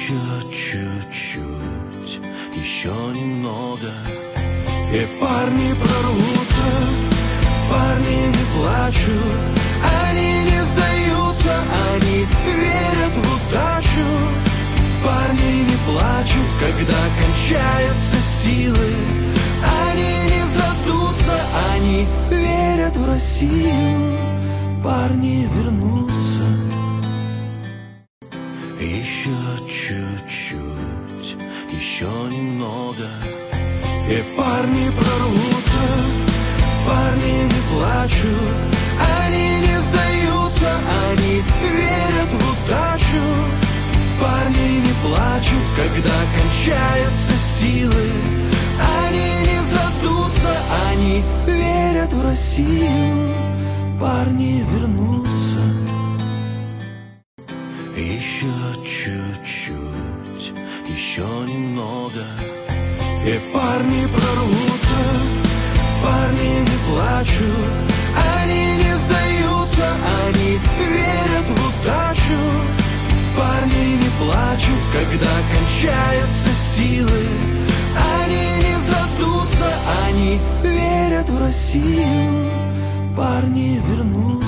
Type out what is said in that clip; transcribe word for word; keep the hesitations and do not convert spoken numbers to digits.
Еще чуть-чуть, еще немного, и парни прорвутся. Парни не плачут, они не сдаются, они верят в удачу. Парни не плачут, когда кончаются силы, они не сдадутся, они верят в Россию. Парни вернутся. Еще чуть-чуть, еще немного, и парни прорвутся. Парни не плачут, они не сдаются, они верят в удачу. Парни не плачут, когда кончаются силы, они не сдадутся, они верят в Россию. Парни вернутся. Еще чуть-чуть, еще немного, и парни прорвутся. Парни не плачут, они не сдаются, они верят в удачу. Парни не плачут, когда кончаются силы, они не сдадутся, они верят в Россию. Парни вернутся.